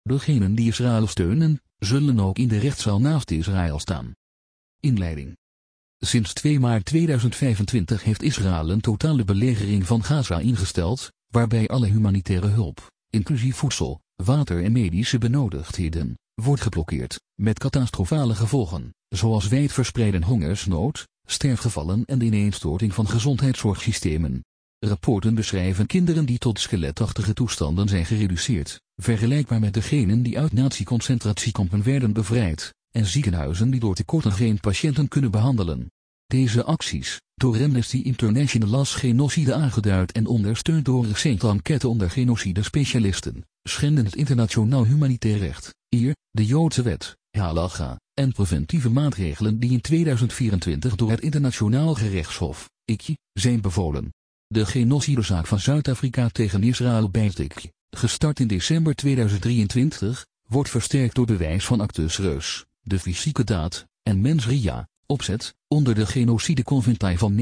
Degenen die Israël steunen, zullen ook in de rechtszaal naast Israël staan. Inleiding. Sinds 2 maart 2025 heeft Israël een totale belegering van Gaza ingesteld, waarbij alle humanitaire hulp, inclusief voedsel, water en medische benodigdheden, wordt geblokkeerd, met catastrofale gevolgen, zoals wijdverspreide hongersnood, sterfgevallen en de ineenstorting van gezondheidszorgsystemen. Rapporten beschrijven kinderen die tot skeletachtige toestanden zijn gereduceerd, vergelijkbaar met degenen die uit nazi-concentratiekampen werden bevrijd, en ziekenhuizen die door tekorten geen patiënten kunnen behandelen. Deze acties, door Amnesty International als genocide aangeduid en ondersteund door recente enquête onder genocide-specialisten, schenden het internationaal humanitair recht, hier, de Joodse wet, halacha, en preventieve maatregelen die in 2024 door het Internationaal Gerechtshof, ICJ, zijn bevolen. De genocidezaak van Zuid-Afrika tegen Israël bij het ICJ, gestart in december 2023, wordt versterkt door bewijs van actus reus, de fysieke daad, en mens rea, opzet, onder de genocideconventie van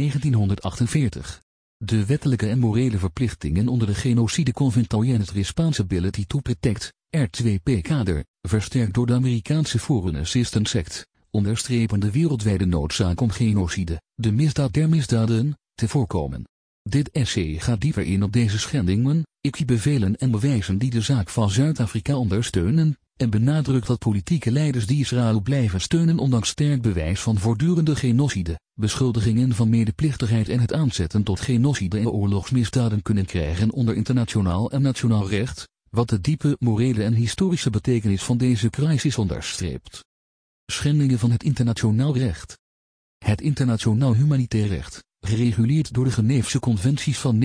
1948. De wettelijke en morele verplichtingen onder de genocideconventie en het Responsibility to Protect, R2P-kader, versterkt door de Amerikaanse Foreign Assistance Act, onderstrepen de wereldwijde noodzaak om genocide, de misdaad der misdaden, te voorkomen. Dit essay gaat dieper in op deze schendingen, ICJ-bevelen en bewijzen die de zaak van Zuid-Afrika ondersteunen, en benadrukt dat politieke leiders die Israël blijven steunen ondanks sterk bewijs van voortdurende genocide, beschuldigingen van medeplichtigheid en het aanzetten tot genocide en oorlogsmisdaden kunnen krijgen onder internationaal en nationaal recht, wat de diepe morele en historische betekenis van deze crisis onderstreept. Schendingen van het internationaal recht. Het internationaal humanitair recht, gereguleerd door de Geneefse conventies van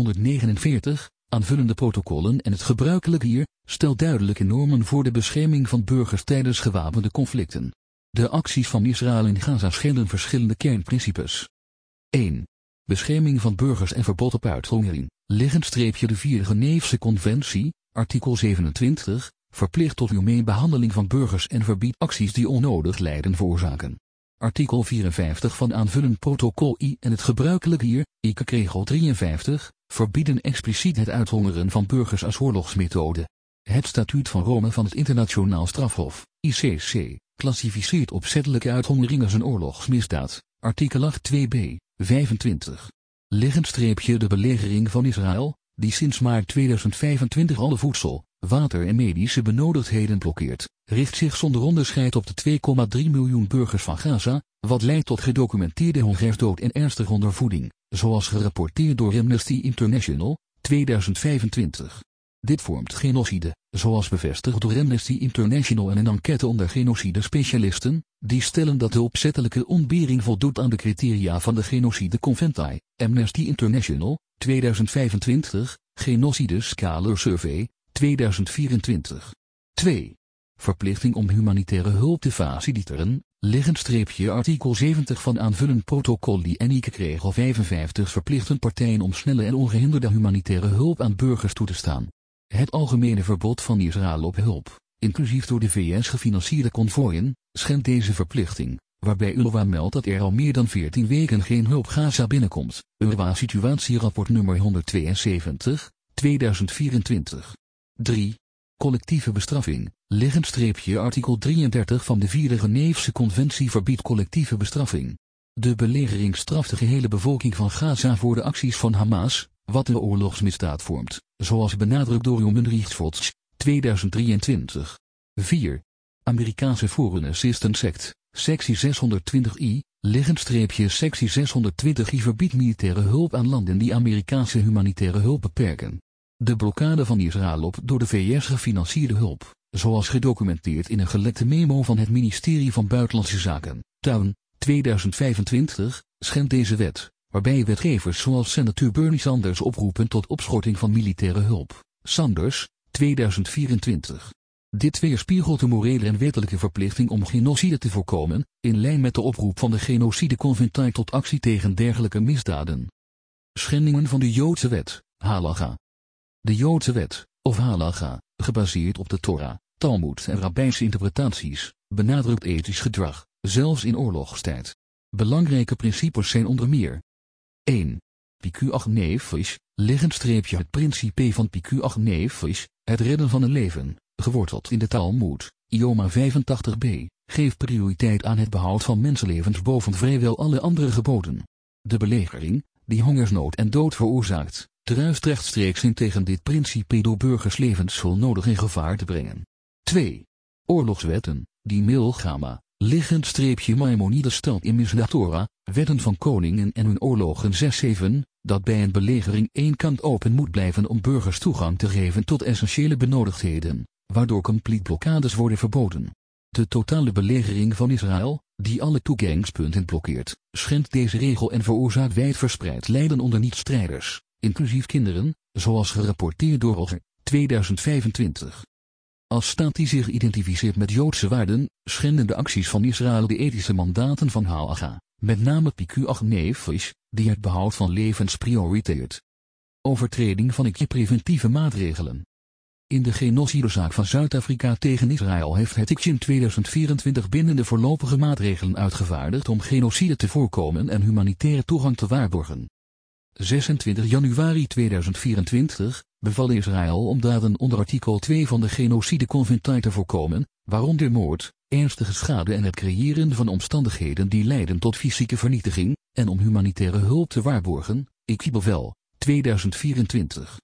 1949, aanvullende protocollen en het gebruikelijk hier, stelt duidelijke normen voor de bescherming van burgers tijdens gewapende conflicten. De acties van Israël in Gaza schenden verschillende kernprincipes. 1. Bescherming van burgers en verbod op uithongering, _de 4e Geneefse conventie, artikel 27, verplicht tot humane behandeling van burgers en verbiedt acties die onnodig lijden veroorzaken. Artikel 54 van aanvullend protocol I en het gebruikelijk hier, ICJ-regel 53, verbieden expliciet het uithongeren van burgers als oorlogsmethode. Het statuut van Rome van het Internationaal Strafhof, ICC, klassificeert opzettelijke uithongering als een oorlogsmisdaad, artikel 8.2b, 25. _de belegering van Israël, die sinds maart 2025 alle voedsel, water en medische benodigdheden blokkeert, richt zich zonder onderscheid op de 2,3 miljoen burgers van Gaza, wat leidt tot gedocumenteerde hongersdood en ernstige ondervoeding, zoals gerapporteerd door Amnesty International, 2025. Dit vormt genocide, zoals bevestigd door Amnesty International en een enquête onder genocide-specialisten, die stellen dat de opzettelijke ontbering voldoet aan de criteria van de genocide-conventie, Amnesty International, 2025, Genocide Scholar Survey, 2024. 2. Verplichting om humanitaire hulp te faciliteren, artikel 70 van aanvullend protocol die en ICJ-regel 55 verplichten partijen om snelle en ongehinderde humanitaire hulp aan burgers toe te staan. Het algemene verbod van Israël op hulp, inclusief door de VS gefinancierde konvooien, schendt deze verplichting, waarbij UNRWA meldt dat er al meer dan 14 weken geen hulp Gaza binnenkomt, UNRWA-situatierapport nummer 172, 2024. 3. Collectieve bestraffing, artikel 33 van de 4e Geneefse conventie verbiedt collectieve bestraffing. De belegering straft de gehele bevolking van Gaza voor de acties van Hamas, wat een oorlogsmisdaad vormt, zoals benadrukt door Human Rights Watch, 2023. 4. Amerikaanse Foreign Assistance Act, sectie 620I, sectie 620I verbiedt militaire hulp aan landen die Amerikaanse humanitaire hulp beperken. De blokkade van Israël op door de VS gefinancierde hulp, zoals gedocumenteerd in een gelekte memo van het ministerie van Buitenlandse Zaken, Town, 2025, schendt deze wet, waarbij wetgevers zoals senator Bernie Sanders oproepen tot opschorting van militaire hulp, Sanders, 2024. Dit weerspiegelt de morele en wettelijke verplichting om genocide te voorkomen, in lijn met de oproep van de genocideconventie tot actie tegen dergelijke misdaden. Schendingen van de Joodse wet, halacha. De Joodse wet, of halacha, gebaseerd op de Torah, Talmud en rabbijnse interpretaties, benadrukt ethisch gedrag, zelfs in oorlogstijd. Belangrijke principes zijn onder meer 1. Pikuach nefesh, het principe van Pikuach nefesh, het redden van een leven, geworteld in de Talmoed, Ioma 85b, geeft prioriteit aan het behoud van mensenlevens boven vrijwel alle andere geboden. De belegering, die hongersnood en dood veroorzaakt, druist rechtstreeks in tegen dit principe door burgers levens nodig in gevaar te brengen. 2. Oorlogswetten, die Milgama, Maimonides stelt in Mishnah Torah, wetten van koningen en hun oorlogen 6-7, dat bij een belegering één kant open moet blijven om burgers toegang te geven tot essentiële benodigdheden, waardoor complete blokkades worden verboden. De totale belegering van Israël, die alle toegangspunten blokkeert, schendt deze regel en veroorzaakt wijdverspreid lijden onder niet-strijders, inclusief kinderen, zoals gerapporteerd door Roger, 2025. Als staat die zich identificeert met Joodse waarden, schenden de acties van Israël de ethische mandaten van Halacha, met name Pikuach Nefesh, die het behoud van levens prioriteert. Overtreding van preventieve maatregelen. In de genocidezaak van Zuid-Afrika tegen Israël heeft het ICJ in 2024 bindende voorlopige maatregelen uitgevaardigd om genocide te voorkomen en humanitaire toegang te waarborgen. 26 januari 2024 beval Israël om daden onder artikel 2 van de genocideconventie te voorkomen, waaronder moord, ernstige schade en het creëren van omstandigheden die leiden tot fysieke vernietiging, en om humanitaire hulp te waarborgen, bevel, 2024.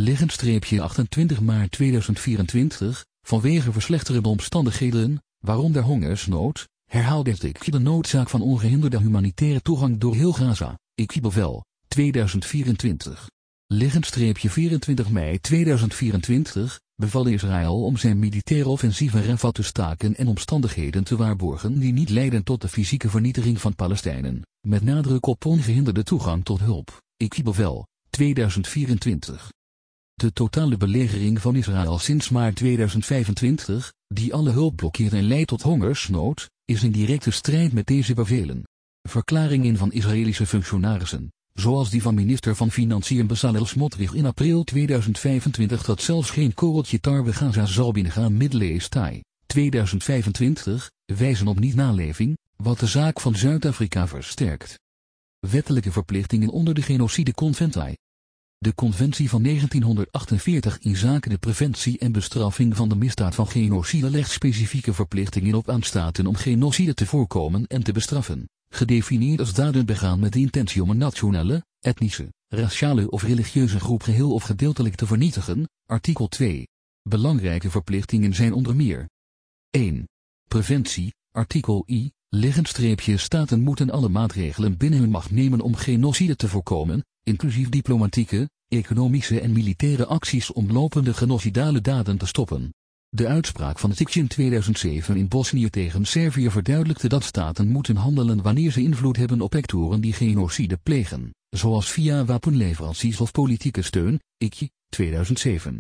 28 maart 2024, vanwege verslechterende omstandigheden, waaronder hongersnood, herhaalde het de noodzaak van ongehinderde humanitaire toegang door heel Gaza, bevel, 2024. 24 mei 2024, beval Israël om zijn militaire offensief in Rafah te staken en omstandigheden te waarborgen die niet leiden tot de fysieke vernietiging van Palestijnen, met nadruk op ongehinderde toegang tot hulp, bevel, 2024. De totale belegering van Israël sinds maart 2025, die alle hulp blokkeert en leidt tot hongersnood, is in directe strijd met deze bevelen. Verklaringen van Israëlische functionarissen, zoals die van minister van Financiën Bezalel Smotrich in april 2025 dat zelfs geen korreltje tarwe Gaza zal binnengaan Middle-East 2025, wijzen op niet-naleving, wat de zaak van Zuid-Afrika versterkt. Wettelijke verplichtingen onder de genocideconventie. De conventie van 1948 inzake de preventie en bestraffing van de misdaad van genocide legt specifieke verplichtingen op aan staten om genocide te voorkomen en te bestraffen, gedefinieerd als daden begaan met de intentie om een nationale, etnische, raciale of religieuze groep geheel of gedeeltelijk te vernietigen, artikel 2. Belangrijke verplichtingen zijn onder meer 1. Preventie, artikel I, staten moeten alle maatregelen binnen hun macht nemen om genocide te voorkomen, inclusief diplomatieke, economische en militaire acties om lopende genocidale daden te stoppen. De uitspraak van het ICJ in 2007 in Bosnië tegen Servië verduidelijkte dat staten moeten handelen wanneer ze invloed hebben op actoren die genocide plegen, zoals via wapenleveranties of politieke steun, ICJ, 2007.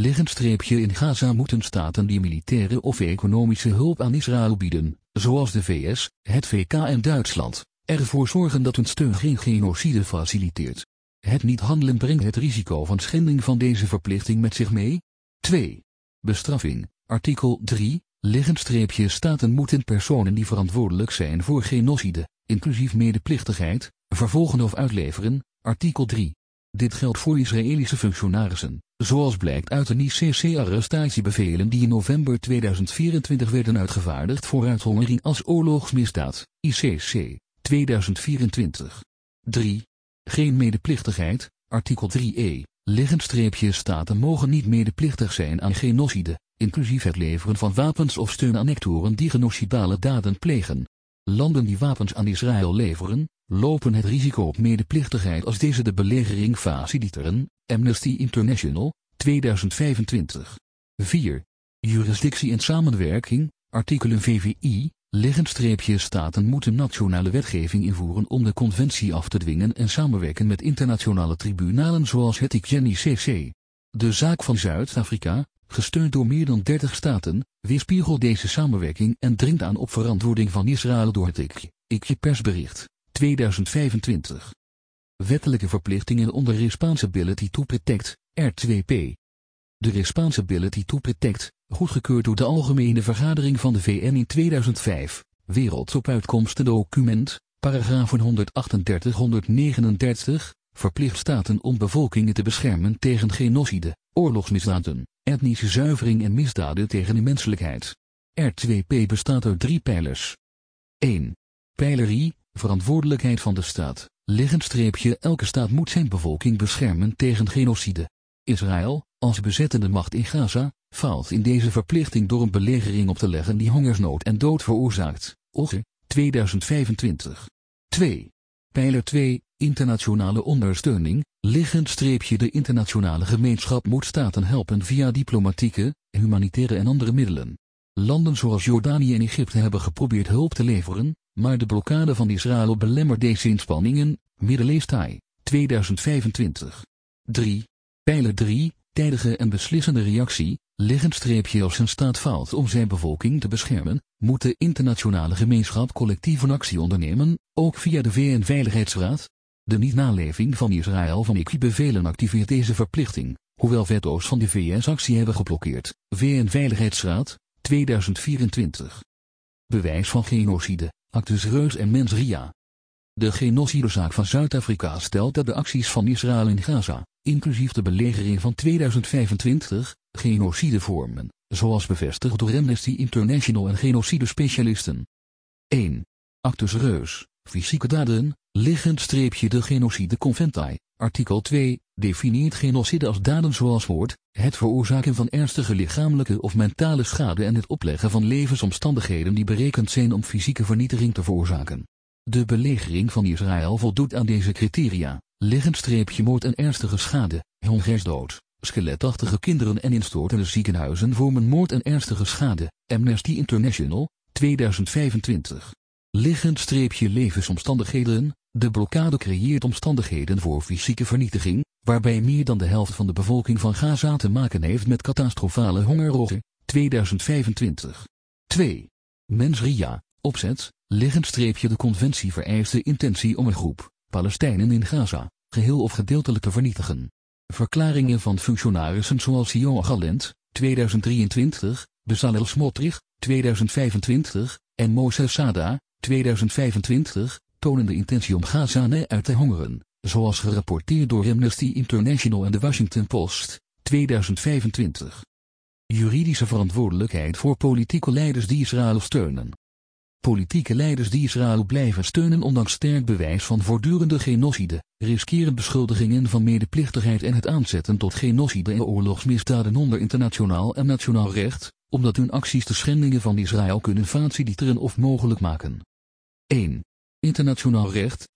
In Gaza moeten staten die militaire of economische hulp aan Israël bieden, zoals de VS, het VK en Duitsland, ervoor zorgen dat hun steun geen genocide faciliteert. Het niet handelen brengt het risico van schending van deze verplichting met zich mee. 2. Bestraffing, artikel 3, staten moeten personen die verantwoordelijk zijn voor genocide, inclusief medeplichtigheid, vervolgen of uitleveren, artikel 3. Dit geldt voor Israëlische functionarissen, zoals blijkt uit de ICC-arrestatiebevelen die in november 2024 werden uitgevaardigd voor uithongering als oorlogsmisdaad, ICC, 2024. 3. Geen medeplichtigheid, artikel 3e. Staten mogen niet medeplichtig zijn aan genocide, inclusief het leveren van wapens of steun aan actoren die genocidale daden plegen. Landen die wapens aan Israël leveren, lopen het risico op medeplichtigheid als deze de belegering faciliteren, Amnesty International, 2025. 4. Jurisdictie en samenwerking, artikelen VVI, staten moeten nationale wetgeving invoeren om de conventie af te dwingen en samenwerken met internationale tribunalen zoals het ICC. De zaak van Zuid-Afrika, gesteund door meer dan 30 staten, weerspiegelt deze samenwerking en dringt aan op verantwoording van Israël door het ICJ persbericht, 2025. Wettelijke verplichtingen onder Responsibility to Protect, R2P. De Responsibility to Protect, goedgekeurd door de Algemene Vergadering van de VN in 2005, Wereldopuitkomstendocument, paragrafen 138-139, verplicht staten om bevolkingen te beschermen tegen genocide, oorlogsmisdaden, etnische zuivering en misdaden tegen de menselijkheid. R2P bestaat uit 3 pijlers. 1. Pijler I, verantwoordelijkheid van de staat. Elke staat moet zijn bevolking beschermen tegen genocide. Israël, als bezettende macht in Gaza, faalt in deze verplichting door een belegering op te leggen die hongersnood en dood veroorzaakt. Ogge, 2025. 2. Pijler 2, internationale ondersteuning. De internationale gemeenschap moet staten helpen via diplomatieke, humanitaire en andere middelen. Landen zoals Jordanië en Egypte hebben geprobeerd hulp te leveren, maar de blokkade van Israël belemmert deze inspanningen. Middeleeuwstaai, 2025. 3. Pijler 3, tijdige en beslissende reactie. Als een staat faalt om zijn bevolking te beschermen, moet de internationale gemeenschap collectief een actie ondernemen, ook via de VN-veiligheidsraad. De niet-naleving van Israël van ICI-bevelen activeert deze verplichting, hoewel veto's van de VS actie hebben geblokkeerd. VN-veiligheidsraad, 2024. Bewijs van genocide, Actes Reus en Mens Ria. De genocidezaak van Zuid-Afrika stelt dat de acties van Israël in Gaza, inclusief de belegering van 2025, genocide vormen, zoals bevestigd door Amnesty International en genocidespecialisten. 1. Actes Reus, fysieke daden, de Genocide-conventie, artikel 2, definieert genocide als daden zoals moord, het veroorzaken van ernstige lichamelijke of mentale schade en het opleggen van levensomstandigheden die berekend zijn om fysieke vernietiging te veroorzaken. De belegering van Israël voldoet aan deze criteria, moord en ernstige schade, hongersdood, skeletachtige kinderen en instortende ziekenhuizen vormen moord en ernstige schade. Amnesty International, 2025. Levensomstandigheden, de blokkade creëert omstandigheden voor fysieke vernietiging, waarbij meer dan de helft van de bevolking van Gaza te maken heeft met catastrofale honger. 2025. 2. Mens Ria, opzet, de conventie vereist de intentie om een groep Palestijnen in Gaza, geheel of gedeeltelijk te vernietigen. Verklaringen van functionarissen zoals Yoav Gallant, 2023, Bezalel Smotrich, 2025, en Moshe Sada, 2025, tonen de intentie om Gaza uit te hongeren, zoals gerapporteerd door Amnesty International en de Washington Post, 2025. Juridische verantwoordelijkheid voor politieke leiders die Israël steunen. Politieke leiders die Israël blijven steunen ondanks sterk bewijs van voortdurende genocide, riskeren beschuldigingen van medeplichtigheid en het aanzetten tot genocide en oorlogsmisdaden onder internationaal en nationaal recht, omdat hun acties de schendingen van Israël kunnen faciliteren of mogelijk maken. 1. Internationaal recht,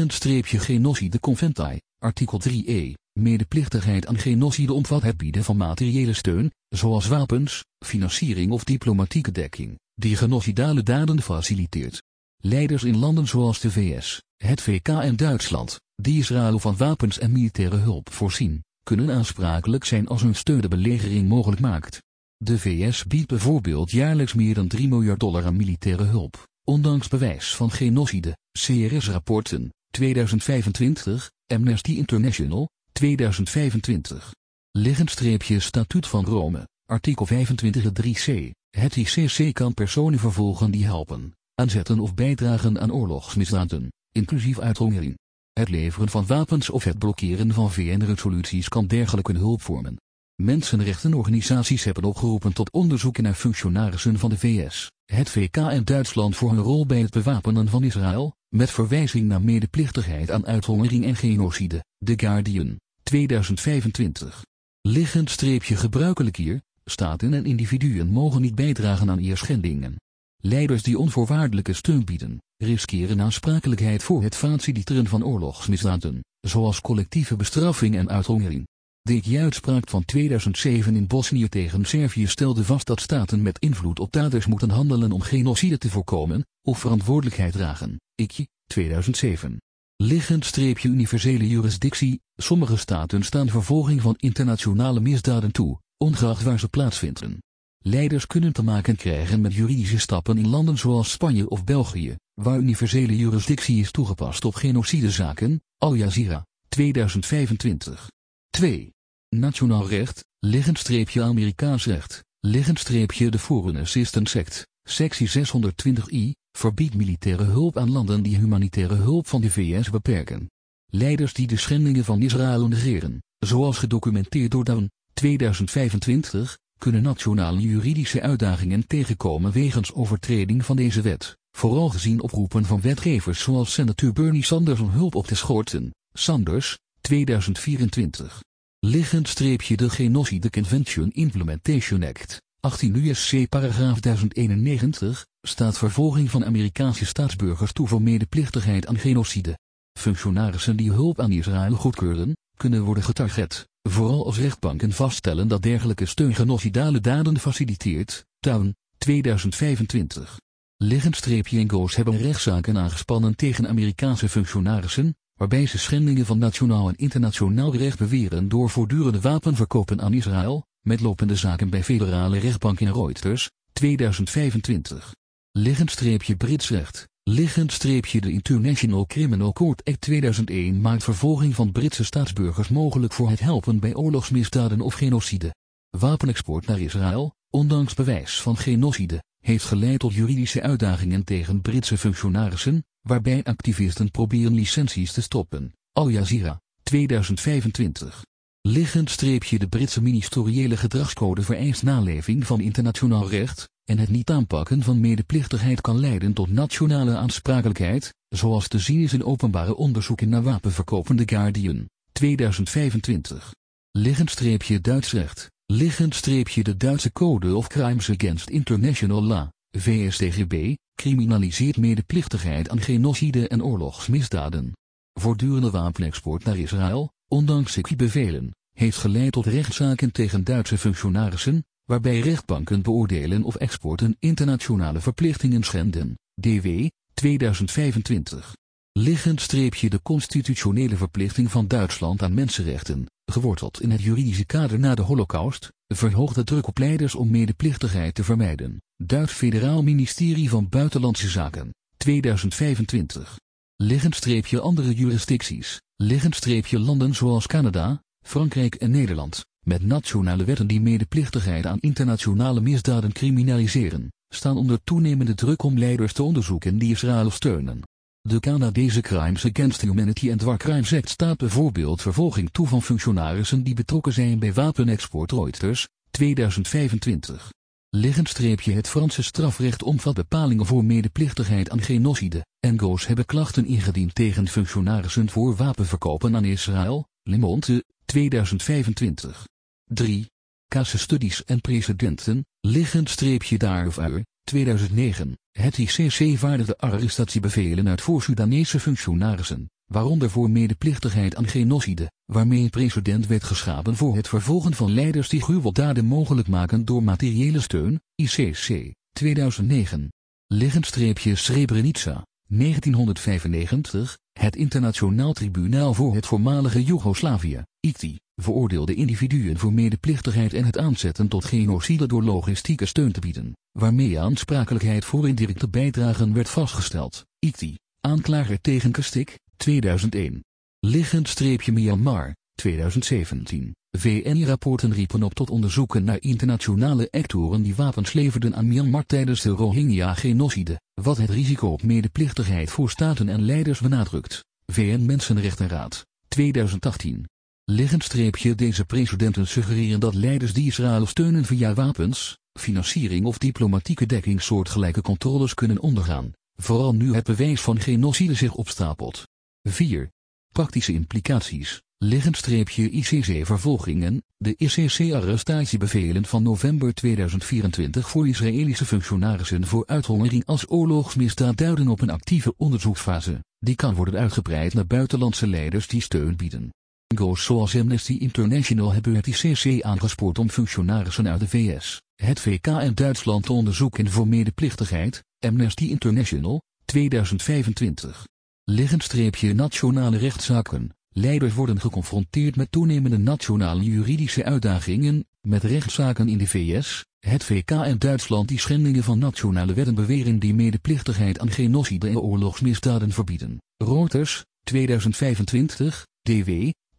Genocide-conventie, artikel 3e, medeplichtigheid aan genocide omvat het bieden van materiële steun, zoals wapens, financiering of diplomatieke dekking, die genocidale daden faciliteert. Leiders in landen zoals de VS, het VK en Duitsland, die Israël van wapens en militaire hulp voorzien, kunnen aansprakelijk zijn als hun steun de belegering mogelijk maakt. De VS biedt bijvoorbeeld jaarlijks meer dan $3 miljard aan militaire hulp, ondanks bewijs van genocide. CRS-rapporten, 2025, Amnesty International, 2025. Statuut van Rome, artikel 25.3c. Het ICC kan personen vervolgen die helpen, aanzetten of bijdragen aan oorlogsmisdaden, inclusief uithongering. Het leveren van wapens of het blokkeren van VN-resoluties kan dergelijke hulp vormen. Mensenrechtenorganisaties hebben opgeroepen tot onderzoeken naar functionarissen van de VS, het VK en Duitsland voor hun rol bij het bewapenen van Israël, met verwijzing naar medeplichtigheid aan uithongering en genocide. The Guardian, 2025. Gebruikelijk hier, staten en individuen mogen niet bijdragen aan schendingen. Leiders die onvoorwaardelijke steun bieden, riskeren aansprakelijkheid voor het faciliteren van oorlogsmisdaden, zoals collectieve bestraffing en uithongering. De uitspraak van 2007 in Bosnië tegen Servië stelde vast dat staten met invloed op daders moeten handelen om genocide te voorkomen, of verantwoordelijkheid dragen. 2007. Universele jurisdictie, sommige staten staan vervolging van internationale misdaden toe, ongeacht waar ze plaatsvinden. Leiders kunnen te maken krijgen met juridische stappen in landen zoals Spanje of België, waar universele jurisdictie is toegepast op genocidezaken. Al Jazeera, 2025. 2. Nationaal recht, Amerikaans recht, de Foreign Assistance Act, sectie 620i, verbiedt militaire hulp aan landen die humanitaire hulp van de VS beperken. Leiders die de schendingen van Israël negeren, zoals gedocumenteerd door Dawn, 2025, kunnen nationale juridische uitdagingen tegenkomen wegens overtreding van deze wet, vooral gezien oproepen van wetgevers zoals senator Bernie Sanders om hulp op te schorten. Sanders, 2024. De Genocide Convention Implementation Act, 18 U.S.C. paragraaf 1091, staat vervolging van Amerikaanse staatsburgers toe voor medeplichtigheid aan genocide. Functionarissen die hulp aan Israël goedkeuren, kunnen worden getarget, vooral als rechtbanken vaststellen dat dergelijke steun genocidale daden faciliteert. Town, 2025. NGO's hebben rechtszaken aangespannen tegen Amerikaanse functionarissen, waarbij ze schendingen van nationaal en internationaal recht beweren door voortdurende wapenverkopen aan Israël, met lopende zaken bij federale rechtbank in Reuters, 2025. Brits recht. De International Criminal Court Act 2001 maakt vervolging van Britse staatsburgers mogelijk voor het helpen bij oorlogsmisdaden of genocide. Wapenexport naar Israël, ondanks bewijs van genocide, heeft geleid tot juridische uitdagingen tegen Britse functionarissen, waarbij activisten proberen licenties te stoppen. Al Jazeera, 2025. De Britse ministeriële gedragscode vereist naleving van internationaal recht, en het niet aanpakken van medeplichtigheid kan leiden tot nationale aansprakelijkheid, zoals te zien is in openbare onderzoeken naar wapenverkopen. The Guardian, 2025. Duits recht. De Duitse Code of Crimes Against International Law, VSTGB, criminaliseert medeplichtigheid aan genocide en oorlogsmisdaden. Voortdurende wapenexport naar Israël, ondanks bevelen, heeft geleid tot rechtszaken tegen Duitse functionarissen, waarbij rechtbanken beoordelen of exporten internationale verplichtingen schenden. DW, 2025. De constitutionele verplichting van Duitsland aan mensenrechten, geworteld in het juridische kader na de Holocaust, verhoogt de druk op leiders om medeplichtigheid te vermijden. Duits Federaal Ministerie van Buitenlandse Zaken, 2025. Andere jurisdicties. Landen zoals Canada, Frankrijk en Nederland, met nationale wetten die medeplichtigheid aan internationale misdaden criminaliseren, staan onder toenemende druk om leiders te onderzoeken die Israël steunen. De Canadese Crimes Against Humanity and War Crimes Act staat bijvoorbeeld vervolging toe van functionarissen die betrokken zijn bij wapenexport. Reuters, 2025. Het Franse strafrecht omvat bepalingen voor medeplichtigheid aan genocide. NGO's hebben klachten ingediend tegen functionarissen voor wapenverkopen aan Israël. Le Monde, 2025. 3. Casusstudies en precedenten. Daarover, 2009. Het ICC vaardigde arrestatiebevelen uit voor Soedanese functionarissen, waaronder voor medeplichtigheid aan genocide, waarmee een precedent werd geschapen voor het vervolgen van leiders die gruweldaden mogelijk maken door materiële steun. ICC, 2009. Srebrenica, 1995. Het Internationaal Tribunaal voor het voormalige Joegoslavië, ICTY, veroordeelde individuen voor medeplichtigheid en het aanzetten tot genocide door logistieke steun te bieden, waarmee aansprakelijkheid voor indirecte bijdragen werd vastgesteld. ICTY, aanklager tegen Kastik, 2001. Myanmar, 2017. VN-rapporten riepen op tot onderzoeken naar internationale actoren die wapens leverden aan Myanmar tijdens de Rohingya-genocide, wat het risico op medeplichtigheid voor staten en leiders benadrukt. VN-Mensenrechtenraad, 2018. Deze precedenten suggereren dat leiders die Israël steunen via wapens, financiering of diplomatieke dekking soortgelijke controles kunnen ondergaan, vooral nu het bewijs van genocide zich opstapelt. 4. Praktische implicaties. ICC-vervolgingen. De ICC-arrestatiebevelen van november 2024 voor Israëlische functionarissen voor uithongering als oorlogsmisdaad duiden op een actieve onderzoeksfase, die kan worden uitgebreid naar buitenlandse leiders die steun bieden. NGO's zoals Amnesty International hebben het ICC aangespoord om functionarissen uit de VS, het VK en Duitsland te onderzoeken voor medeplichtigheid. Amnesty International, 2025. Nationale rechtszaken. Leiders worden geconfronteerd met toenemende nationale juridische uitdagingen, met rechtszaken in de VS, het VK en Duitsland die schendingen van nationale wetten beweren die medeplichtigheid aan genocide en oorlogsmisdaden verbieden. Reuters, 2025, DW,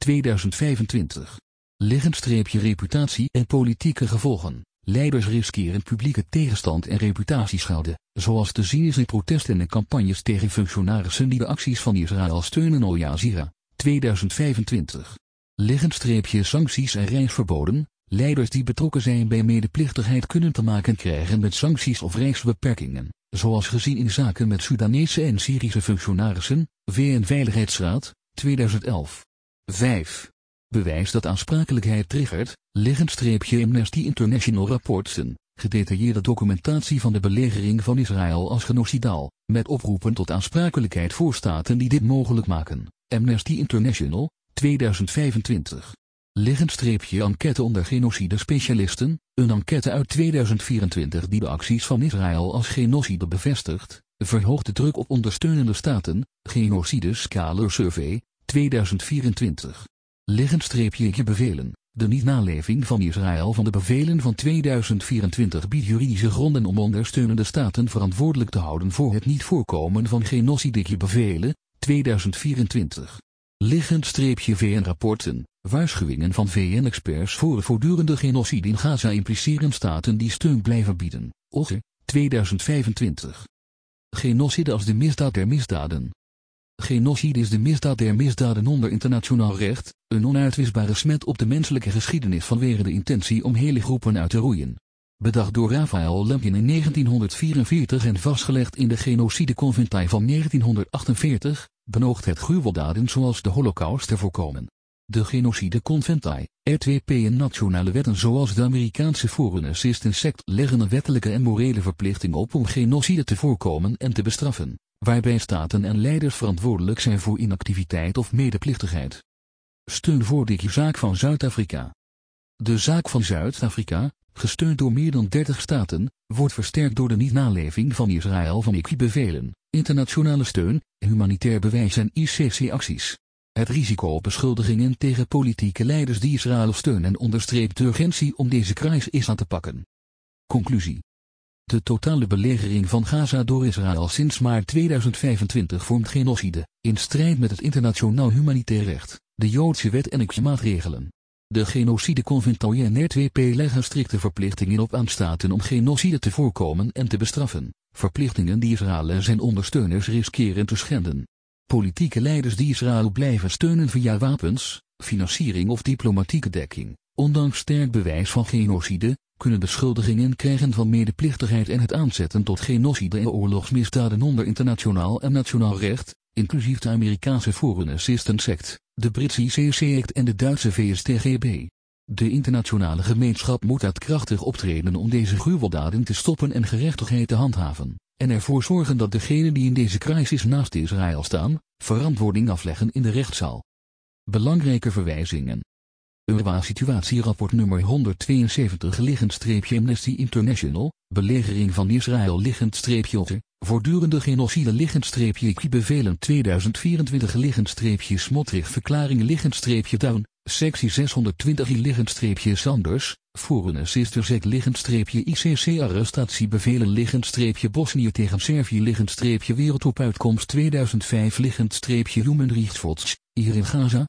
2025. Reputatie en politieke gevolgen. Leiders riskeren publieke tegenstand en reputatieschade, zoals te zien is in protesten en campagnes tegen functionarissen die de acties van Israël steunen. Al Jazeera, 2025. Sancties en reisverboden. Leiders die betrokken zijn bij medeplichtigheid kunnen te maken krijgen met sancties of rechtsbeperkingen, zoals gezien in zaken met Soedanese en Syrische functionarissen, VN-veiligheidsraad, 2011. 5. Bewijs dat aansprakelijkheid triggert, Amnesty International rapporten, gedetailleerde documentatie van de belegering van Israël als genocidaal, met oproepen tot aansprakelijkheid voor staten die dit mogelijk maken, Amnesty International, 2025. Enquête onder genocide-specialisten, een enquête uit 2024 die de acties van Israël als genocide bevestigt, verhoogt de druk op ondersteunende staten, Genocide Scholar Survey, 2024. Bevelen, de niet-naleving van Israël van de bevelen van 2024 biedt juridische gronden om ondersteunende staten verantwoordelijk te houden voor het niet voorkomen van genocide bevelen, 2024. VN-rapporten, waarschuwingen van VN-experts voor een voortdurende genocide in Gaza impliceren staten die steun blijven bieden, Ogge, 2025. Genocide als de misdaad der misdaden. Genocide is de misdaad der misdaden onder internationaal recht, een onuitwisbare smet op de menselijke geschiedenis vanwege de intentie om hele groepen uit te roeien. Bedacht door Raphael Lemkin in 1944 en vastgelegd in de Genocide-conventie van 1948, benoogt het gruweldaden zoals de Holocaust te voorkomen. De Genocide-conventie, R2P en nationale wetten zoals de Amerikaanse Foreign Assistance Act leggen een wettelijke en morele verplichting op om genocide te voorkomen en te bestraffen, waarbij staten en leiders verantwoordelijk zijn voor inactiviteit of medeplichtigheid. Steun voor de zaak van Zuid-Afrika. De zaak van Zuid-Afrika, gesteund door meer dan 30 staten, wordt versterkt door de niet-naleving van Israël van bevelen, internationale steun, humanitair bewijs en ICC-acties. Het risico op beschuldigingen tegen politieke leiders die Israël steunen en onderstreept de urgentie om deze crisis aan te pakken. Conclusie. De totale belegering van Gaza door Israël sinds maart 2025 vormt genocide, in strijd met het internationaal humanitair recht, de Joodse wet en maatregelen. De Genocide-conventie en R2P leggen strikte verplichtingen op aan staten om genocide te voorkomen en te bestraffen, verplichtingen die Israël en zijn ondersteuners riskeren te schenden. Politieke leiders die Israël blijven steunen via wapens, financiering of diplomatieke dekking, ondanks sterk bewijs van genocide, kunnen beschuldigingen krijgen van medeplichtigheid en het aanzetten tot genocide en oorlogsmisdaden onder internationaal en nationaal recht, inclusief de Amerikaanse Foreign Assistance Act, de Britse ICC Act en de Duitse VSTGB. De internationale gemeenschap moet daadkrachtig optreden om deze gruweldaden te stoppen en gerechtigheid te handhaven, en ervoor zorgen dat degenen die in deze crisis naast Israël staan, verantwoording afleggen in de rechtszaal. Belangrijke verwijzingen. Situatierapport nummer 172 Amnesty International, belegering van Israël Otter, voortdurende genocide bevelen 2024 Smotrich verklaringen Down, sectie 620 Sanders, Foreign Assistance Act ICC arrestatiebevelen Bosnië tegen Servië wereldopuitkomst 2005 Human Rights Watch, hier in Gaza,